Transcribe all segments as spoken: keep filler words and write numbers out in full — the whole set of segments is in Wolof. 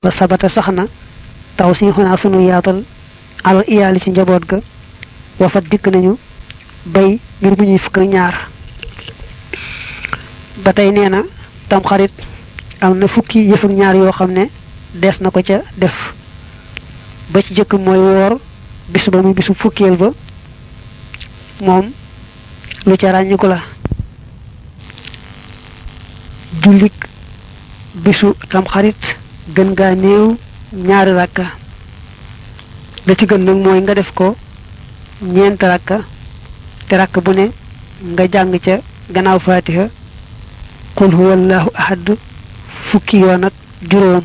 wa sabata saxna taw si xuna sunu yaatal al iyaali ci njaboot ga wa fa dikk nañu bay ngir bu ñuy fukk ak ñaar ba tey nee na tam xarit am na fukki yëf ak ñaar yoo xam ne des na ko ca def ba ci jëkk mooy woor bis ba muy bisu fukkeel ba moom lu ca ràññiku la jullik bisu tam xarit gën gaa néew ñaari rakka la ci gën nag mooy nga def ko ñeent rakka te rakk bu ne nga jàng ca gannaaw fatiha qul huwallahu ahad fukki yoon ak juróom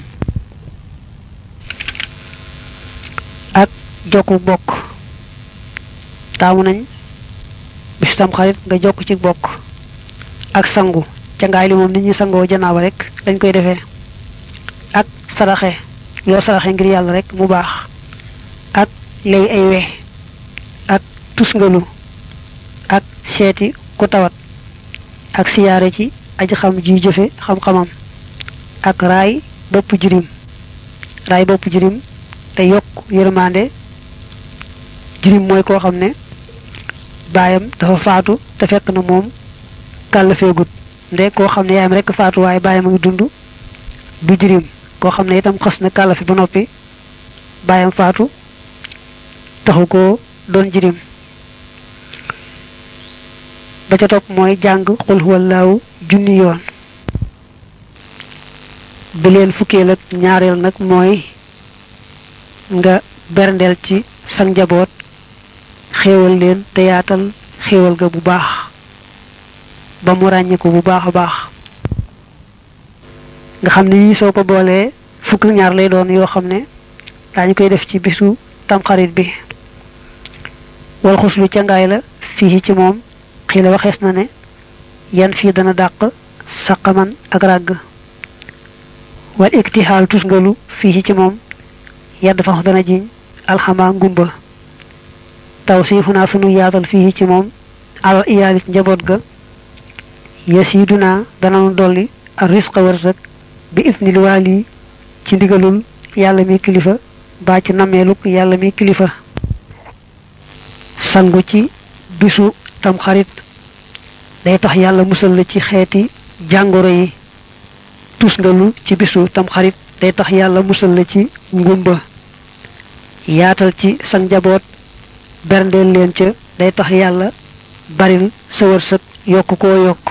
ak jokku bokk taamu nañ bisu tam xarit nga jokk ci bokk ak sangu ca ngaay li moom nit ñi sangoo janaaba rek dañ koy defee ak saraxe loo saraxe ngir yàlla rek mu baax ak lay ay we ak tusngalu ak seeti ku tawat ak siyaare ci aji xam ji jëfe xam-xamam ak raay bopp jirim raay bopp jirim te yokk yërmande jirim mooy koo xam ne baayam dafa faatu te fekk na moom kàllafeegut nde koo xam ne yaayam rek faatu waaye baayam a ngi dund du jirim koo xam ne itam xas na kàllafe ba noppi baayam faatu taxu ko doon jirim ba ca topp mooy jàng xul huwallaahu junni yoon bi leen fukkeel ak ñaareel nag mooy nga berndeel ci sa njaboot xéewal leen te yaatal xéewal ga bu baax ba mu ràññiku bu baax a baax nga xam ne yii soo ko boolee fukk ak ñaar lay doon yoo xam ne daañu koy def ci bisu tamxarit bi wal xuslu ca ngaay la fii ci moom xii la waxees na ne yan fii dana dàq saqaman ak ràgg wal iktixaal tusngalu fii ci moom yadd fax dana jiñ alxamaa ngumba taw si xunaa sunu yaatal fii ci moom alal iyaalit njaboot ga yasiduna dananu dolli ak risqa wërsëg bi isnil waali ci ndigalul yàlla mi kilifa baa ci nameeluk yàlla mi kilifa sangu ci bisu tam xarit day tax yàlla musal la ci xeeti jàngoro yi tusngalu ci bisu tam xarit day tax yàlla musal la ci ngumba yaatal ci sa njaboot berndeel leen ca day tax yàlla baril sa wërsëg yokk koo yokk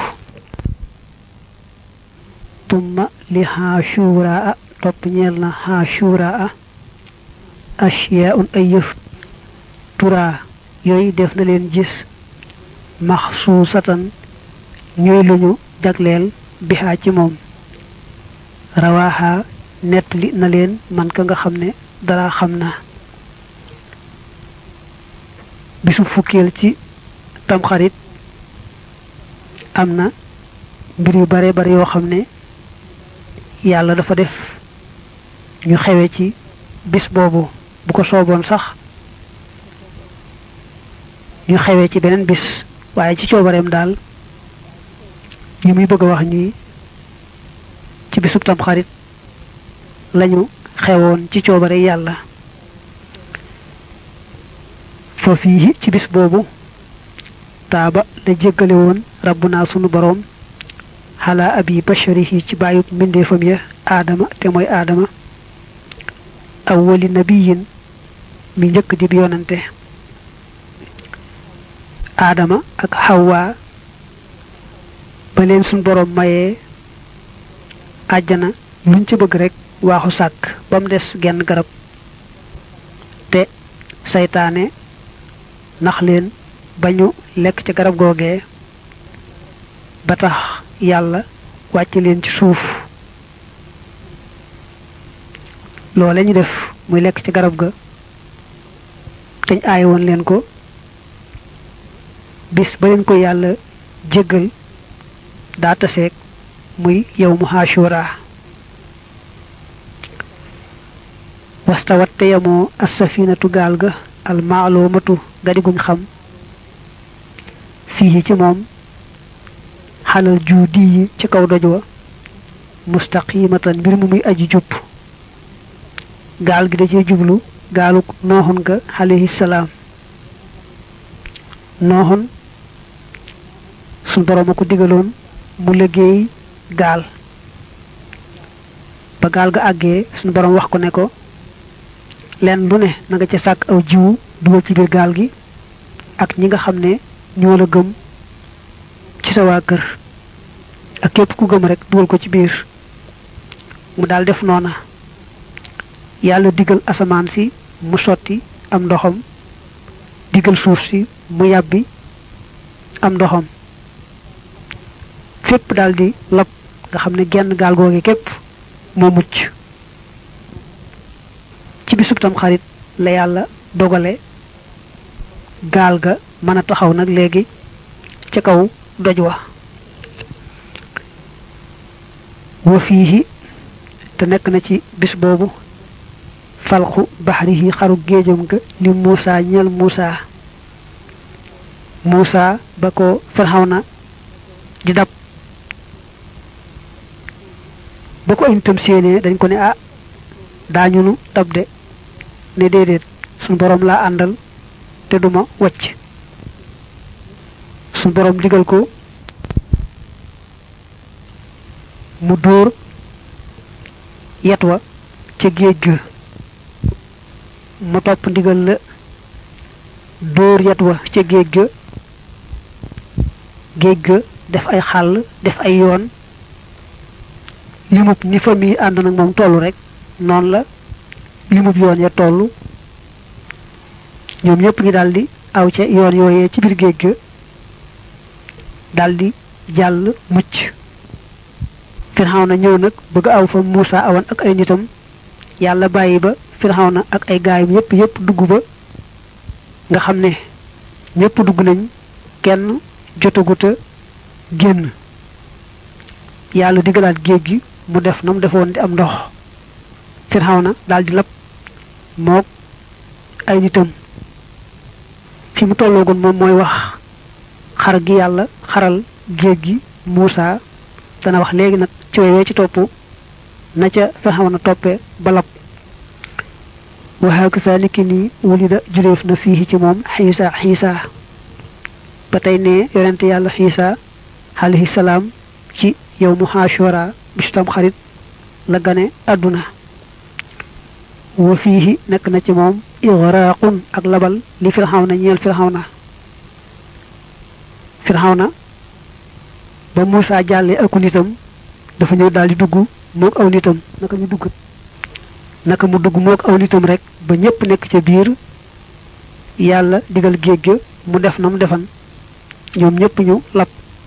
tumma li xaashuraa topp ñeel na xaashuraa ashiyaun ay yëf turaa yooyu def na leen gis maxsuusatan ñooy luñu jagleel bihaa ci moom rawaaxa nettali na leen man ka nga xam ne dara xam na bisu fukkeel ci tamxarit am na mbir yu bare bare yoo xam ne yàlla dafa def ñu xewe ci bis boobu bu ko sooboon sax ñu xewee ci beneen bis waaye ci coobareem daal ñi muy bëgg a wax ñi ci bisub tam xarit lañu xewoon ci coobare yàlla fa fii ci bis boobu taaba la jéggale woon rabbuna sunu boroom xalaa abi basharihi ci bàyyub mbindeefam ya aadama te mooy aadama awwali nabiyin mi njëkk di yonante aadama ak xawwa ba leen suñ boroom mayee àjjana luñ ci bëgg rek waaxu sàkk ba mu des genn garab te saytaane nax leen bañu lekk ci garab googee ba tax yàlla wàcc leen ci suuf loole ñu def muy lekk ci garab ga teñ aay woon leen ko bis ba leen ko yàlla jéggal daa taseeg muy yawmu Ashura wastawat te yamoo as-safinatu gaal ga al maalumatu gadiguñ xam fii ci moom xalal juudi yi ci kaw doj wa mustaqimatan mbir mu muy aji jub gaal gi da ci jublu gaaluk nooxun ga alayhi salaam. nooxun sun borom ko digaloon mu liggéey gaal ba gaal ga àggee sun borom wax ko ne ko len lu ne na nga ci sàkk aw jiwu dugal ci biir gaal gi ak ñi nga xam ne ñoo la gëm ci sa waa kër ak képp ku gëm rek dugal ko ci biir. mu daal def noona yàlla digal asamaan si mu sotti am ndoxam digal suuf si mu yàbbi am ndoxam fépp daldi lab nga xam ne genn gaal googe képp moo mucc. ci bisub tam xarit la yàlla dogale gaal ga mën a taxaw nag léegi ca kaw doj wa. wa fiihi te nekk na ci bis boobu falxu baxrihi xaru géejam ga li Muusa ñeel Muusa. Muusa ba ko Firawna di dab ba ko ay tam séenee dañ ko ne ah daañu nu dab de ne déedéet suñ borom laa àndal te duma wacc. suñ borom digal ko mu dóor yet wa ca géej ga mu topp ndigal la dóor yet wa ca géej ga géej ga def ay xàll def ay yoon limub ni fa mi ànd nag moom tollu rek noonu la limub yoon ya tollu ñoom ñëpp ñu daldi aw ca yoon yooyee ci biir géej ga daldi jàll mucc. Firawna ñëw nag bëgg aw fa Muusa awan ak ay nitam yàlla bàyyi ba Firawna ak ay gaayam yépp yépp dugg ba nga xam ne ñépp dugg nañ kenn jotaguta génn. yàlla digalaat géej gi mu def na mu defoon di am ndox Firawna daldi lab mook ay nitam. fi mu tolloogoon moom mooy wax xar gi yàlla xaral géej gi Muusa dana wax léegi nag ci wewee ci topp na ca Firawna toppe ba lab. wa hakasa niki nii wulida jureef na fii ci moom xiisa xiisa ba tey ne yonente yàlla xiisa alayhi salaam ci yow mu Ashura bisu tam xarit la gane àdduna. wa fiihi nekk na ci moom igraqun ak labal li Firawna ñeel Firawna. Firawna ba Muusa jàllee aku nitam dafa ñëw daldi dugg mook aw nitam naka ñu dugg naka mu dugg mook aw nitam rek ba ñépp nekk ca biir yàlla digal géej ga mu def na mu defan ñoom ñépp ñu lab.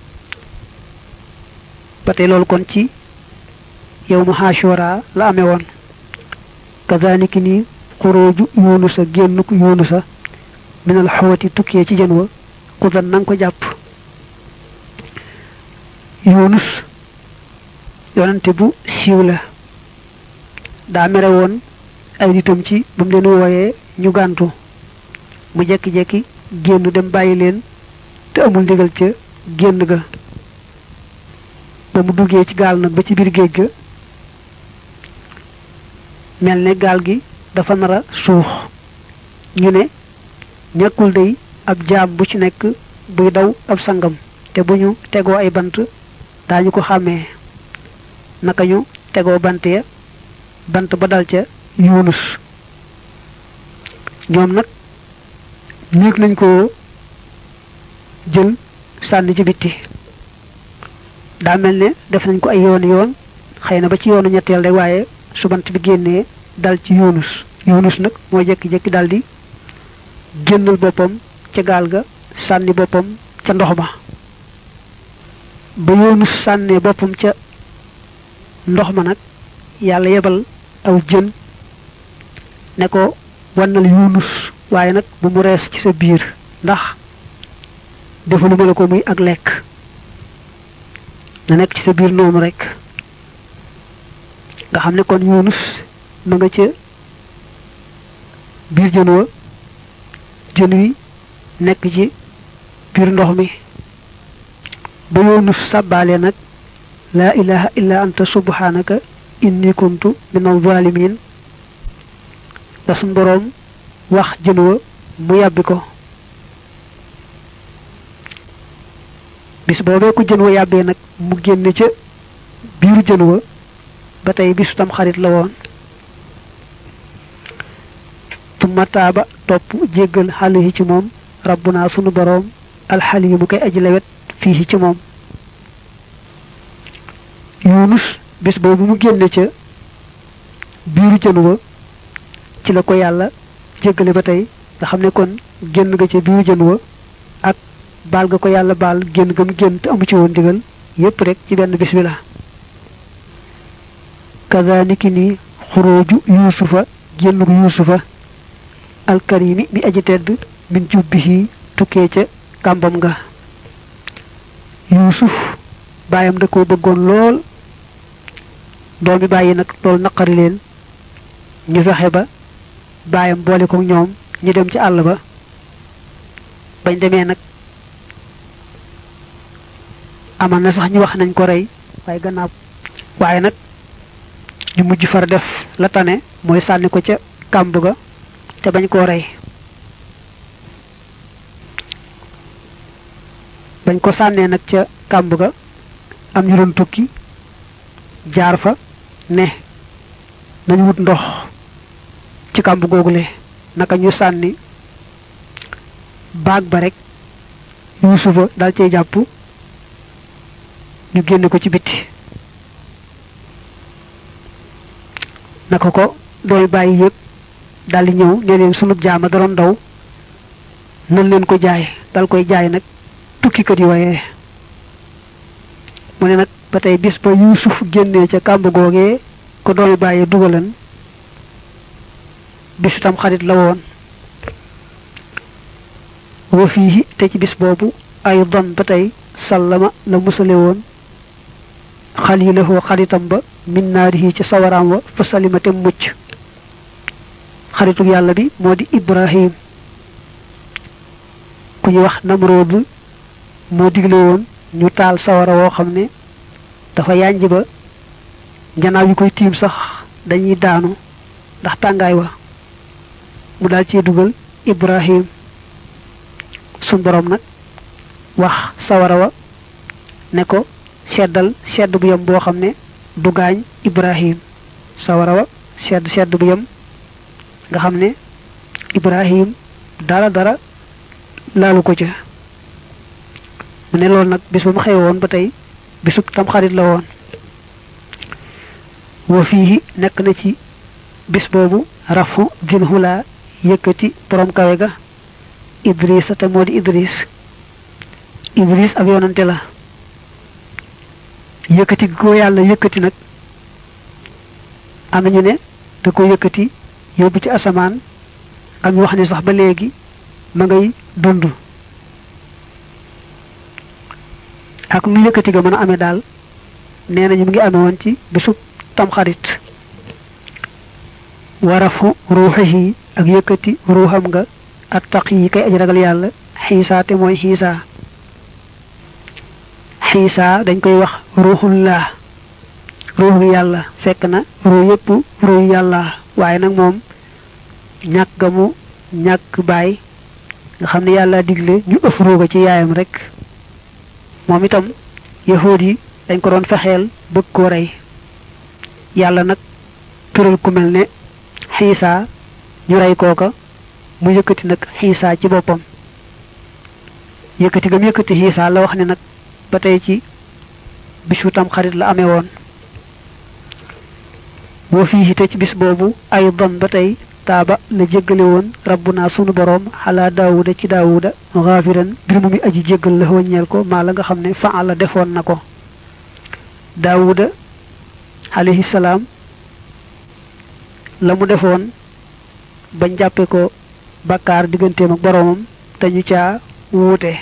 ba tey loolu kon ci yow mu Ashura la amee woon. kazaniki ni xuróoju Yunusa génnuk Yunusa minal xawati tukkee ci jën wa xudan nanga ko jàpp. Yunus yonante bu siiw la daa mere woon ay nitam ci ba mu leen wooyee ñu gàntu mu jekki-jekki génn dem bàyyi leen te amul ndigal ca génn ga. ba mu duggee ci gaal nag ba ci biir géej ga mel ne gaal gi dafa nar a suux ñu ne ñàkkul day ab jaam bu ci nekk buy daw ab sangam te bu ñu tegoo ay bant daañu ko xàmmee. naka ñu tegoo bant ya bant ba dal ca Yunus ñoom nag néeg nañ ko jël sànni ci bitti. daa mel ne def nañ ko ay yoon yoon xëy na ba ci yoonu ñetteel rek waaye su bant bi génnee dal ci Yunus. Yunus nag moo jekki-jekki daldi génnal boppam ca gaal ga sànni boppam ca ndox ma. ba Yunus sànnee boppam ca ndox ma nag yàlla yebal aw jën ne ko wannal Yunus waaye nag bu mu rees ci sa biir ndax defaluma la ko muy ak lekk na nekk ci sa biir noonu rek. nga xam ne kon Yunus ma nga ca biir jën wa jën wi nekk ci biir ndox mi. ba Yunus sàbbaale nag laa ilaha illa anta subhanaka inni kuntu minaz zalimin da sun borom wax jën wa mu yàbbi ko bis boobee ko jën wa yàbbee nag mu génne ca biiru jën wa ba tey bisu tam xarit la woon tumma taaba topp jéggal xalihi ci moom rabbuna sunu borom alxalimu kay aji lewet fii ci moom yunus bis boobu mu génne ca biiru jën wa ci la ko yàlla jéggale ba tey nga xam ne kon génn ga ca biiru jën wa ak baal ga ko yàlla baal génn gam génn te amu ci woon digal yépp rek ci benn bis bi la kazaniki ni xuróoju yuusufa génn gu yuusufa alkarimi mi aji tedd min jubbihi tukkee ca kàmbam nga yuusuf baayam da ko bëggoon lool doomi bàyyi nag loolu naqari leen ñu fexe ba baayam boole ko ñoom ñu dem ci àll ba bañ demee nag amal na sax ñu wax nañ ko rey waaye gannaaw waaye nag ñu mujj far def la tane mooy sànni ko ca kàmb ga te bañ koo rey bañ ko sànnee nag ca kàmb ga am ñu doon tukki jaar fa ne nañu wut ndox ci kàmb googule naka ñu sànni baag ba rek yuusufa dal cay jàpp ñu génne ko ci biti naka ko dooy bàyyi yëg daldi ñëw ne leen sunub jaama da doon daw nan leen ko jaay dal koy jaay nag tukkikat yi waaye mu ne nag ba tey bis ba yuusuf génnee ca kàmb googee ko dooy bàyyi dugalan bisu tam xarit la woon wa fii te ci bis boobu ay don ba tey sallama la musale woon xalilahu xaritam ba min naarihi ci sawaraam wa fa salimate mucc xaritu yàlla bi moo di ibrahim ku ñu wax namrood moo digle woon ñu taal sawara woo xam ne dafa yànj ba njanaaw yi koy tiim sax dañuy daanu ndax tàngaay wa mu daal ci dugal ibrahim sun borom nag wax sawara wa ne ko seddal sedd bu yam boo xam ne du gaañ ibrahim sawara wa sedd sedd bu yam nga xam ne ibrahim dara dara laalu ko ca mu ne loolu nag bis ba mu xew woon ba tey bisub tam xarit la woon wa fii nekk na ci bis boobu rafu dil hula yëkkati borom kawe ga idris te moo di idris idris ab yonante la yëkkati go yàlla yëkkati nag am nañu ne da ko yëkkati yóbbu ci asamaan am ñu wax ne sax ba léegi ma ngay dund ak nu yëkkati ga mën a amee daal nee nañu mu ngi amee woon ci bisub tamxarit warafu ruuxihi ak yëkkati ruuxam nga ak taq yi kay aji ragal yàlla xiisaa te mooy xiisaa xiisaa dañ koy wax ruuxullah ruuxu yàlla fekk na ruu yépp ruu yàlla waaye nag moom ñàkk ga mu ñàkk baay nga xam ne yàlla digle ñu ëf ruuga ci yaayam rek moom itam yahuud yi dañ ko doon fexeel bëgg koo rey yàlla nag tëral ku mel ne xiisaa ñu rey kooka mu yëkkati nag xiisaa ci boppam yëkkati gam yëkkati xiisaa la wax ne nag ba tey ci bisu tam xarit la amee woon boo fii te ci bis boobu ay don ba tey taaba la jéggale woon rabbuna sunu boroom xalaa daawuda ci daawuda xaafiran bir mu mi aji jéggal la wëññeel ko maa la nga xam ne faala defoon na ko daawuda alayhi salaam la mu defoon bañ jàppe ko bakkaar digganteem ak boroomam te ñu caa wuute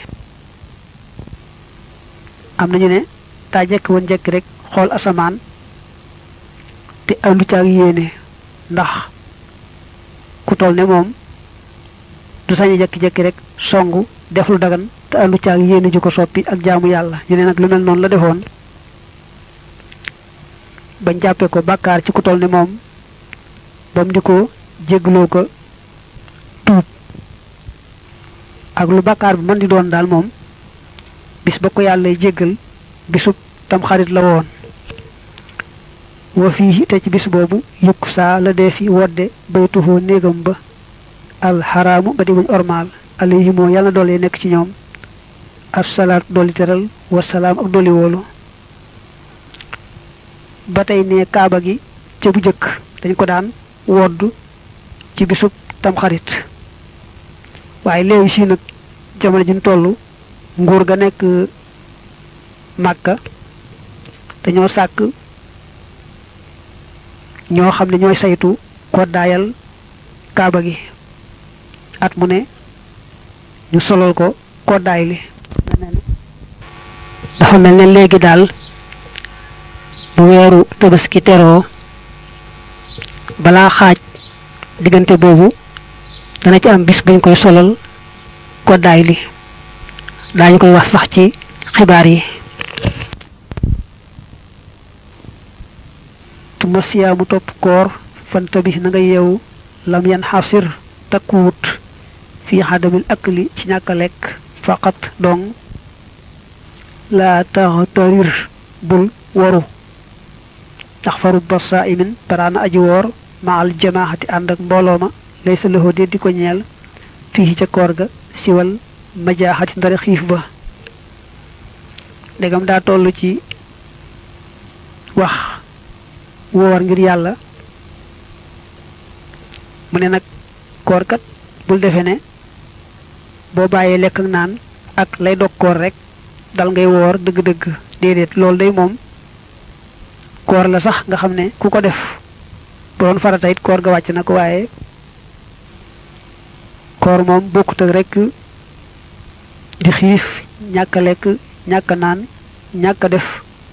am nañu ne daa jekk woon jekk rek xool asamaan te andu caag yéene ndax ku toll ne moom du sañ a jekki-jekki rek songu def lu dagan te andu caag yéene ju ko soppi ak jaamu yàlla ñu ne nag lu mel noonu la defoon bañ jàppe ko bàkkaar ci ku toll ne moom bam di ko jéggaloo ko tuub ak lu bàkkaar bi mën di doon daal moom bis ba ko yàlla jéggal bisub tam xarit la woon wa fii te ci bis boobu yukk saa la dee fi wodde baytuhoo néegam ba alxaraamu ba di buñ ormaal alayhimoo yàlla doole nekk ci ñoom assalaat dolli teral wasalaam ak dolli woolu ba tey ne kaaba gi ca bu jëkk dañ ko daan wodd ci bisub tamxarit waaye léegi si nag jamono ji ñu toll nguur ga nekk Màkka dañoo sàkk ñoo xam ne ñooy saytu koddaayal kaaba gi at mu ne ñu solal ko koddaay li dafa mel ne léegi daal bu weeru tabaski teroo balaa xaaj diggante boobu dana ci am bis buñ koy solal koddaay li daañu koy wax sax ci xibaar yi tuma siyaamu topp koor fanta bi na nga yeewu lam yan xasir takkuwut fii xadamil akli ci ñàkk a lekk faqat dong laa taxtarir bul waru ndax faru ba saa imin baraana aji woor maal jamaaxati ànd ak mbooloo ma lay sa loxo de di ko ñeel fii ca koor ga siwal majaaxati ndari xiif ba ndegam daa toll ci wax woor ngir yàlla mu ne nag koor kat bul defe ne boo bàyyee lekk ak naan ak lay dog koor rek dal ngay woor dëgg-dëgg déedéet loolu day moom koor la sax nga xam ne ku ko def bu doon farata it koor ga wàcc na ko waaye koor moom bokkut ak rek di xiif ñàkk a lekk ñàkk a naan ñàkk a def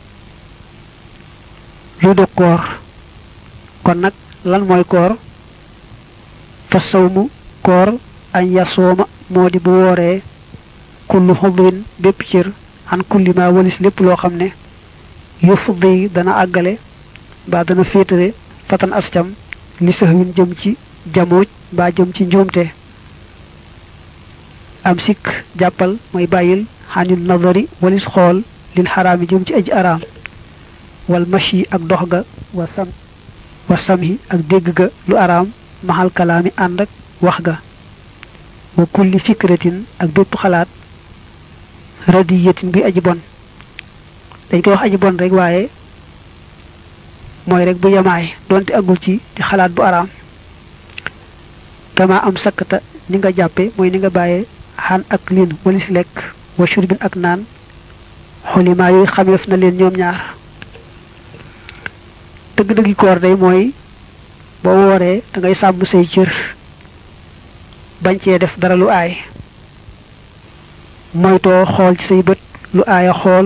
lu dog koor kon nag lan mooy koor fa sawmu koor añ yasooma moo di bu wooree kullu xudrin bépp cër an kulli ma walis lépp loo xam ne yufdi dana àggale ba dana féetale fatan ascam li sëxwin jëm ci jamooj ba jëm ci njuumte am sikk jàppal mooy bàyyil xanil nadari walis xool lil xaraami jëm ci aji araam wal mashi ak dox ga wa sam wa samhi ak dégg ga lu araam maxal kalaami ànd ak wax ga wa kulli fikratin ak bépp xalaat radiyatin bi aji bon dañ koy wax aji bon rek waaye mooy rek bu yamaay donte agul ci di xalaat bu araam kama am sakkata ni nga jàppe mooy ni nga bàyyee xan ak lin walis lekk wa shurbin ak naan xolimaa yooyu xameef na leen ñoom ñaar dëgg-dëggi koor day mooy boo wooree da ngay sàmm say cër bañ cee def dara lu aay moytoo xool ci say bët lu aaya xool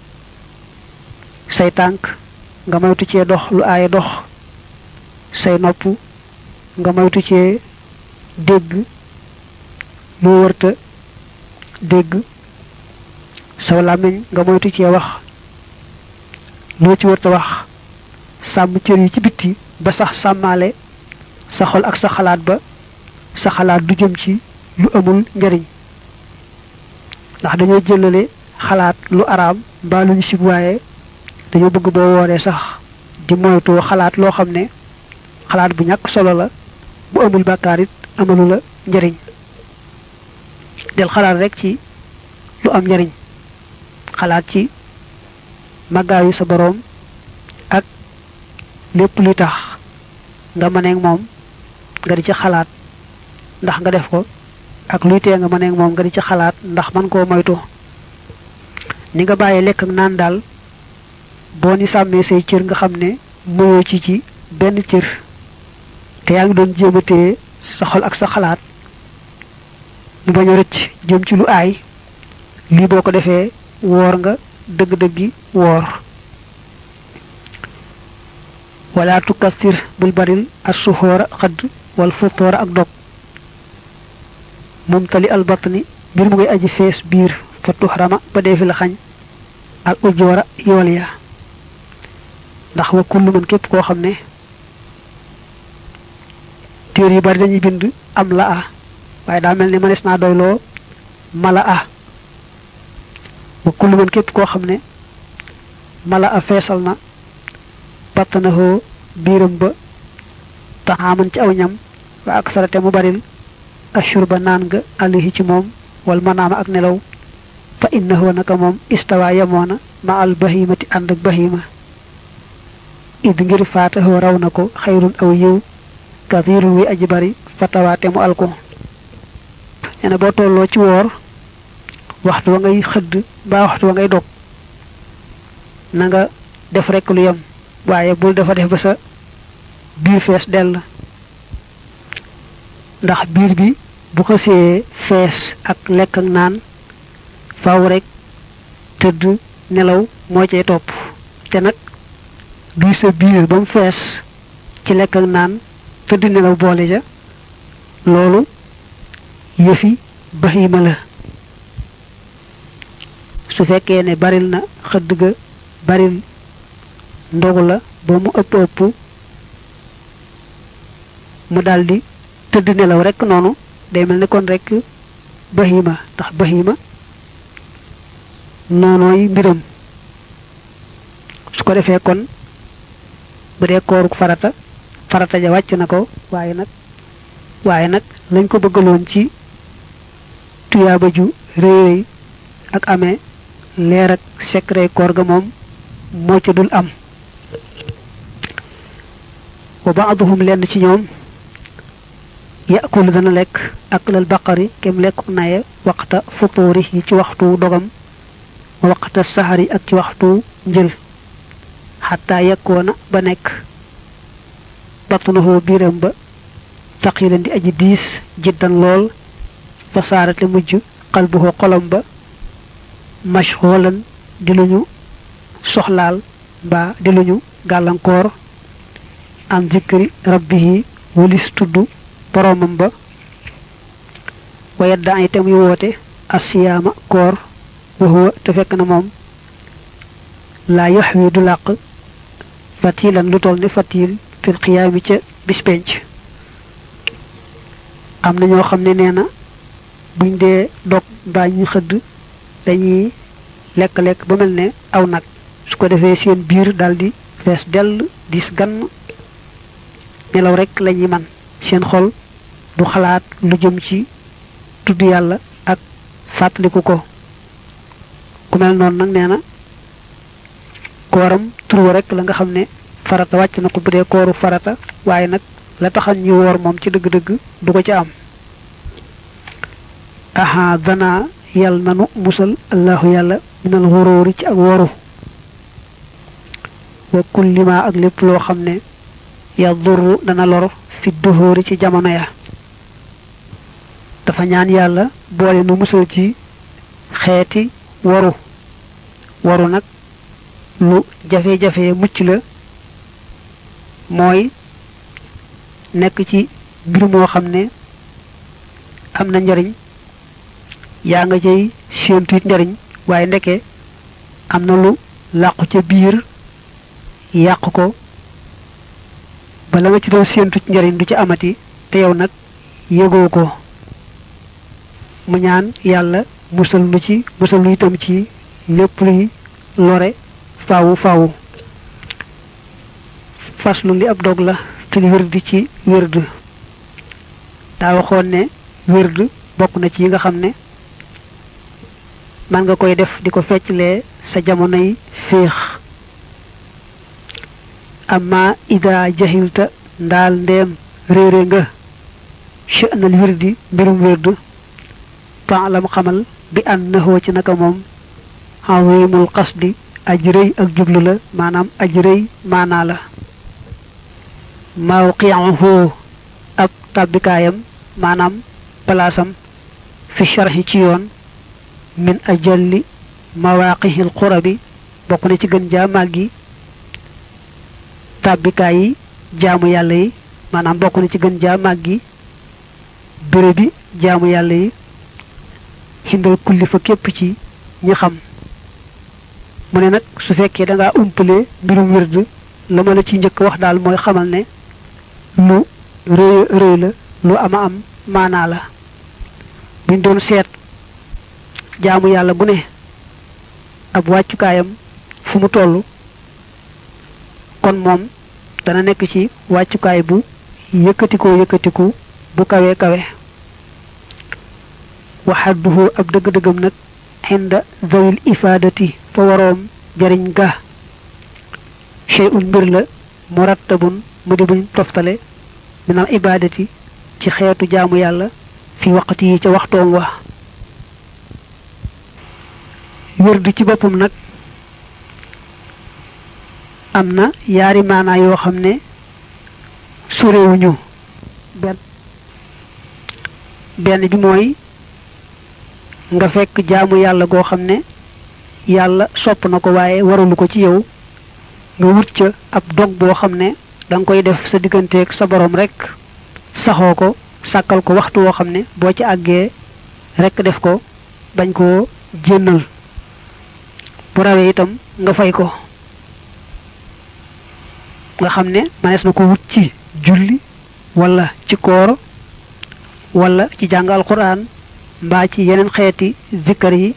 say tànk nga moytu cee dox lu aaya dox say nopp nga moytu cee dégg lu wërta dégg saw làmmiñ nga moytu cee wax loo ci wërta wax sàmm cër yi ci bitti ba sax sàmmaale sa xol ak sa xalaat ba sa xalaat du jëm ci lu amul njariñ ndax dañoo jëlale xalaat lu araam mbaa luñu sib waaye dañoo bëgg boo wooree sax di moytoo xalaat loo xam ne xalaat bu ñàkk solo la bu amul bàkkaar it amalu la njariñ del xalaat rek ci lu am njariñ xalaat ci màggaayu sa boroom ak lépp luy tax nga mëneeg moom nga di ci xalaat ndax nga def ko ak luy tee nga mëneeg moom nga di ci xalaat ndax man koo moytu ni nga bàyyee lekk ak naan daal boo ni sàmmee say cër nga xam ne moyoo ci ci benn cër te yaa ngi doon jéem a téye sa xol ak sa xalaat mu bañ a rëcc jëm ci lu aay lii boo ko defee woor nga dëgg-dëggi woor wala tukassir bul baril as-suhura xadd wal futura ak dog mumtali al batni bir mu ngay aji fees biir fa tuhrama ba dee fi la xañ al ujura yool ya ndax wa kullu man képp koo xam ne téer yi bari dañuy bind am la a waaye daa mel ni mënees naa doyloo mala a wa kullu man képp koo xam ne mala a feesal na battanahoo biiram ba taxaaman ci aw ñam wa ak sarate mu baril ashurba naan nga alihi ci moom wal manaama ak nelaw fa innahu naka moom istawa yamoona ma al bahimati ànd ak bahima id ngir faataxoo raw na ko xayrun aw yiw kathirun wi aji bari fatawaate mu alko neena boo tolloo ci woor waxtu wa ngay xëdd mbaa waxtu wa ngay dog na nga def rek lu yem waaye bul dafa def ba sa biir fees dell ndax biir bi bu xësee fees ak lekk ak naan faaw rek tëdd nelaw moo cay topp te nag duy sa biir ba mu fees ci lekk ak naan tëdd nelaw boole ja loolu yëfi bahima la su fekkee ne baril na xëdd ga baril ndogu la ba mu ëpp ëpp mu daldi tëdd nelaw rek noonu day mel ni kon rek bahima ndax bahima noonooy mbiram su ko defee kon bu dee kooruk farata farata ja wàcc na ko waaye nag waaye nag lañ ko bëggaloon ci tuyaaba ju réy réy ak amee leer ak secret koor ga moom moo ca dul am wa ba'duhum lenn ci ñoom ya'kulu dana lekk aklal baqari kem lekku naye waxta futuuri yi ci waxtu dogam wa waxta sahari ak ci waxtu njël xataa yakkoona ba nekk batnuhu biiram ba taqilan di aji diis jiddan lool fa saarate mujj qalbuhu xolam ba mashghulan di luñu soxlaal mbaa di luñu gàllankoor an zikri rabbihi wulis tudd boromam ba wa yadda ay tam yu woote asiyaama koor wa huwa te fekk na moom laa yaxwi du làq fatilan lu toll ni fatil fil xiyaami ca bis penc am na ñoo xam ne nee na buñ dee dog mbaa ñu xëdd dañuy lekk-lekk ba mel ne aw nag su ko defee seen biir daldi fees dell dis gann nelaw rek lañuy man seen xol du xalaat lu jëm ci tudd yàlla ak fàttaliku ko ku mel noonu nag nee na kooram turwa rek la nga xam ne farata wàcc na ko bu dee kooru farata waaye nag la taxan ñu woor moom ci dëgg-dëgg du ko ci am aha dana yàlla nanu musal allahu yàlla minal xuróori ci ak woru wa kullima ak lépp loo xam ne yadurru dana lor fi duhóori ci jamono ya dafa ñaan yàlla boole nu musal ci xeeti waru waru nag lu jafe-jafe mucc la mooy nekk ci mbir moo xam ne am na njariñ yaa nga cay séentu it njariñ waaye ndeke am na lu làqu ca biir yàq ko bala nga ci doon séentu ci njariñ du ci amati te yow nag yëgoo ko mu ñaan yàlla musal lu ci musal lu itam ci lépp luy lore faawu faawu faslu li ab dog la fil wérdi ci wérd daa waxoon ne wérd bokk na ci yi nga xam ne man nga koy def di ko fecclee sa jamonoy féex amma ida jahilta ndaal ndeem réere nga sha'nal wirdi mbirum wérd fa'lam xamal bi annahu ci naka moom azimul qasdi ajrëy ak jublu la maanaam ajrëy maanaa la mawqi'uhu ab tabbikaayam maanaam palaasam fi sharhi ci yoon min ajalli mawaqihil qurabi bokk na ci gën jaa màggi tabbikaay yi jaamu yàlla yi maanaam bokk na ci gën jaa màggi bérébi jaamu yàlla yi xindal kulli fa képp ci ñi xam mu ne nag su fekkee da ngaa umpale mbirum wird la ma la ci njëkk wax daal mooy xamal ne lu rëy rëy la lu ama am maanaa la buñ doon seet jaamu yàlla gu ne ab wàccukaayam fu mu toll kon moom dana nekk ci wàccukaay bu yëkkatikoo yëkkatiku bu kawe kawe waxadduhu ab dëgg-dëggam nag xinda zawil ifaadati fa waroom jariñ ga shay'un mbir la murattabun mu di buñ toftale minal ibadati ci xeetu jaamu yàlla fi waqti yi ca waxtoom wa wërdu ci boppam nag am na yaari maanaa yoo xam ne sorewuñu benn benn bi mooy nga fekk jaamu yàlla goo xam ne yàlla sopp na ko waaye waralu ko ci yow nga wut ca ab dog boo xam ne danga koy def sa digganteeg sa borom rek saxoo ko sàkkal ko waxtu woo xam ne boo ci àggee rek def ko bañ koo jénnal bu rawee itam nga fay ko nga xam ne manees na ko wut ci julli wala ci koor wala ci jàng alquran mbaa ci yeneen xeeti zikkar yi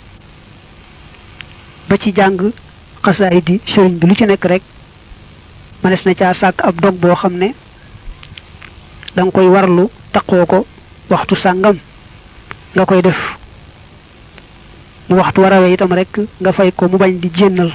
ba ci jàng xasaayid yi sëriñ bi lu ci nekk rek manees na caa sàkk ab dog boo xam ne danga koy warlu taqoo ko waxtu sàngam nga koy def mu waxtu warawee itam rek nga fay ko mu bañ di jénnal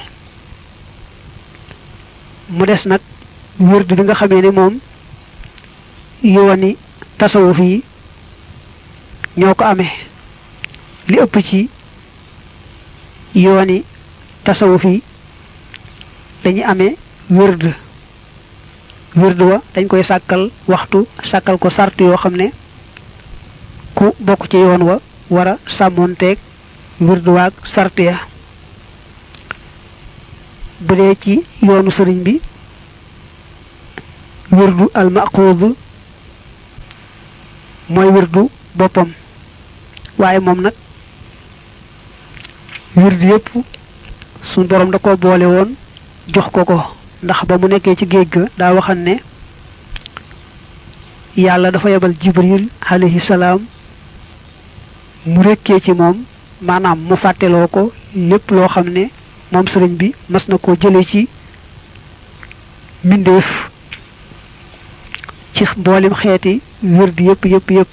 mu des nag wërd bi nga xamee ne moom yooni tasawuf yi ñoo ko amee li ëpp ci yooni tasawuf yi dañuy amee wërd wërd wa dañ koy sàkkal waxtu sàkkal ko sart yoo xam ne ku bokk ci yoon wa war a sàmmoonteeg wërd waag sart ya bu dee ci yoonu sëriñ bi wërdu almaquud mooy wërdu boppam waaye moom nag wërdu yépp suñ borom da ko boole woon jox ko ko ndax ba mu nekkee ci géej ga daa waxan ne yàlla dafa yebal jibril alayhi salaam mu rekkee ci moom maanaam mu fàtteloo ko lépp loo xam ne moom sëriñ bi mas na koo jëlee ci mbindeef ci mboolem xeeti wërdi yépp yépp yépp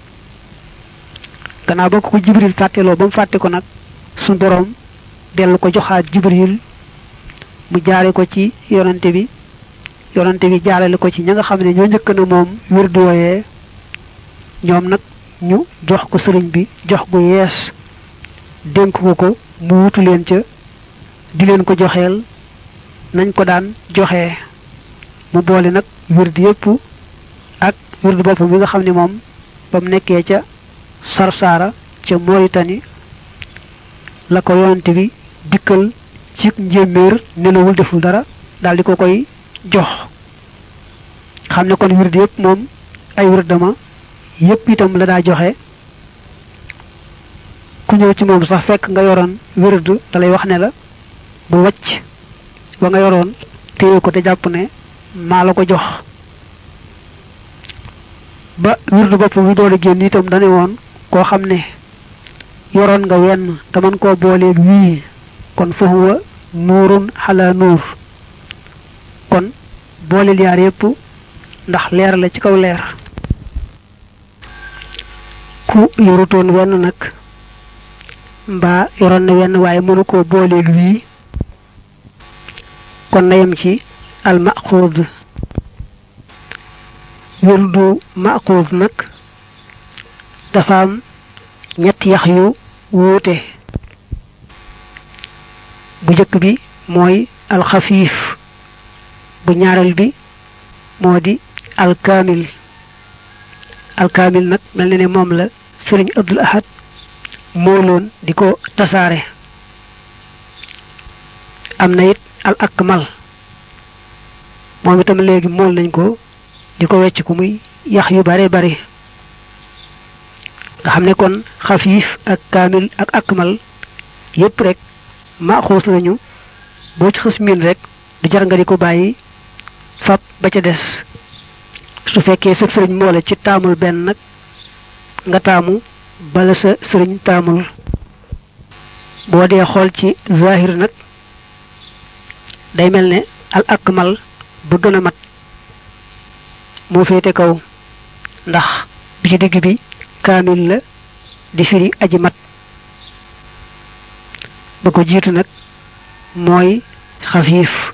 gannaaw ba ko jibril fàtteloo ba mu fàtte ko nag suñ boroom dellu ko joxaat jibril mu jaare ko ci yonante bi yonante bi jaarale ko ci ña nga xam ne ñoo njëkk na moom wërdu yooyee ñoom nag ñu jox ko sëriñ bi jox gu yees dénk ko ko mu wutu leen ca di leen ko joxeel nañ ko daan joxe mu boole nag wërdu yépp ak wërdu boppam bi nga xam ne moom ba mu nekkee ca Sarsara ca Mauritanie la ko yonante bi dikkal ci njéeméer nelawul deful dara daal di ko koy jox xam ne kon wërdu yépp moom ay wërdama yépp itam la daa joxe ku ñëw ci moom sax fekk nga yoroon wërdu da lay wax ne la bu wacc ba nga yoroon téye ko te jàpp ne maa la ko jox ba wërdu bopp bi doole génn itam dane woon koo xam ne yoroon nga wenn te man koo booleeg wii kon fa huwa nuurun xala nuur kon booleel yaar yépp ndax leer la ci kaw leer ku yorutoon wenn nag mbaa yoroon na wenn waaye mënu koo booleeg wii kon na yem ci al maquud wërdu maquud nag dafa am ñetti yax yu wuute bu jëkk bi mooy alxafiif bu ñaareel bi moo di alkaamil alkaamil nag mel na ne moom la sëriñ Abdul Ahad mooloon di ko tasaare am na it al akmal moom itam léegi mool nañ ko di ko wecc ku muy yax yu bare bare nga xam ne kon xafiif ak kaamil ak akmal yépp rek maaxuus lañu boo ci xës miin rek du jar nga di ko bàyyi fab ba ca des su fekkee sa sëriñ moo la ci taamul benn nag nga taamu bala sa sëriñ taamul boo dee xool ci zahir nag day mel ne al akmal ba gën a mat moo féete kaw ndax bi ci digg bi kaamil la di firi aji mat ba ko jiitu nag mooy xafiif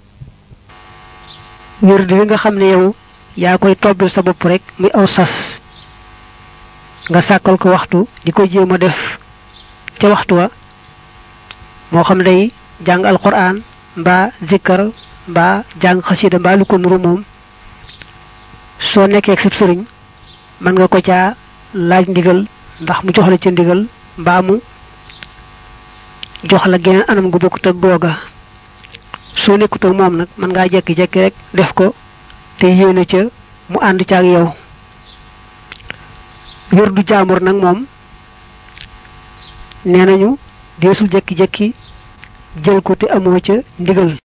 wird wi nga xam ne yow yaa koy tobbil sa bopp rek muy aw sas nga sàkkal ko waxtu di ko jéem a def ca waxtu wa moo xam day jàng alquran mbaa zikkar mbaa jàng xasida mbaa lu ko nuru moom soo nekkee ak sab sëriñ mën nga ko caa laaj ndigal ndax mu jox la ca ndigal mbaa mu jox la geneen anam gu bokkut ak googa soo nekkut ak moom nag mën ngaa jekki-jekki rek def ko te yéene ca mu ànd ca ak yow wirdu jaamur nag moom nee nañu deesul jekki-jekki jël ko te amoo ca ndigal